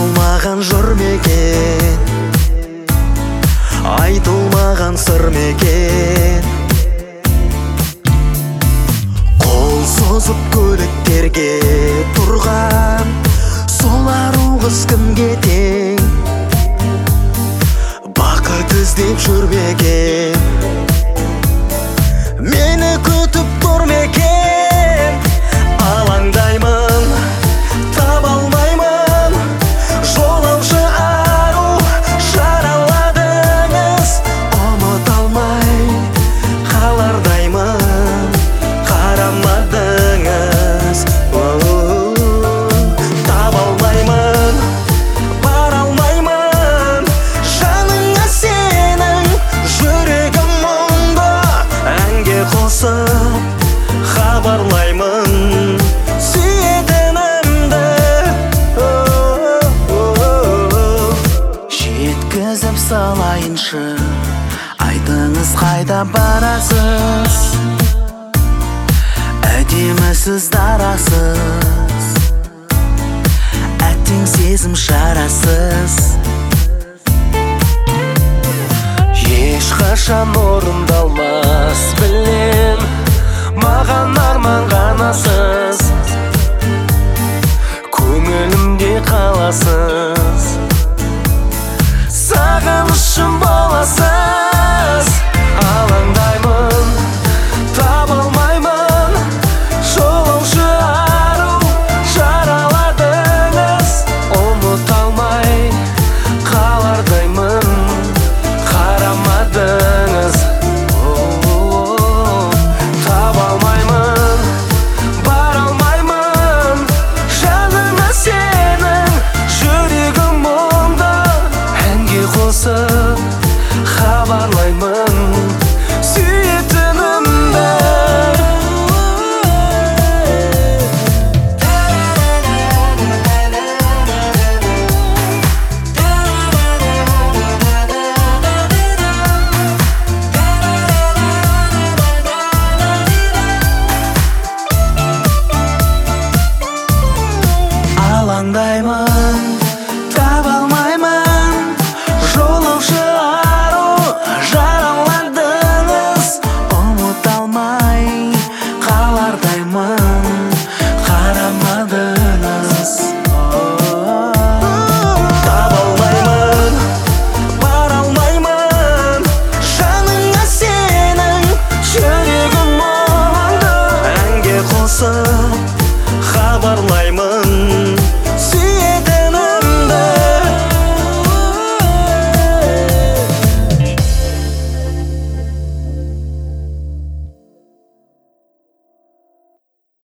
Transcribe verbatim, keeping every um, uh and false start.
айтылмаған жыр мекен, айтылмаған сыр мекен. Қол созып көліктерге тұрған сол ару қыз кімге тең? Бақыт іздеп жүр мекен, мені күтіп тұр мекен? Алаңдаймын, таба алмаймын, жолаушы ару жараладыңыз. Ұмыта алмай қалардаймын, қарамадыңыз. Таба алмаймын, бара алмаймын жаныңа сенің, жүрегім мұңды әнге қосып хабарлаймын сүйетінімді. Жеткізіп салайыншы, айтыңыз қайда барасыз? Әдемісіз дарасыз, әттең сезім шарасыз. Ешқашан орындалмас білем, маған арман ғанасыз, көңілімде қаласыз, сағынышым боласыз. Алаңдаймын, таба алмаймын, жолаушы ару жараладыңыз. Ұмыта алмай қалардаймын, қарамадыңыз. Таба алмаймын, бара алмаймын жаныңа сенің, жүрегім мұңды әнге қосып хабарлаймын сүйетінімді. Алаңдаймын, таба алмаймын, жолаушы ару жараладыңыз. Ұмыта алмай қалардаймын.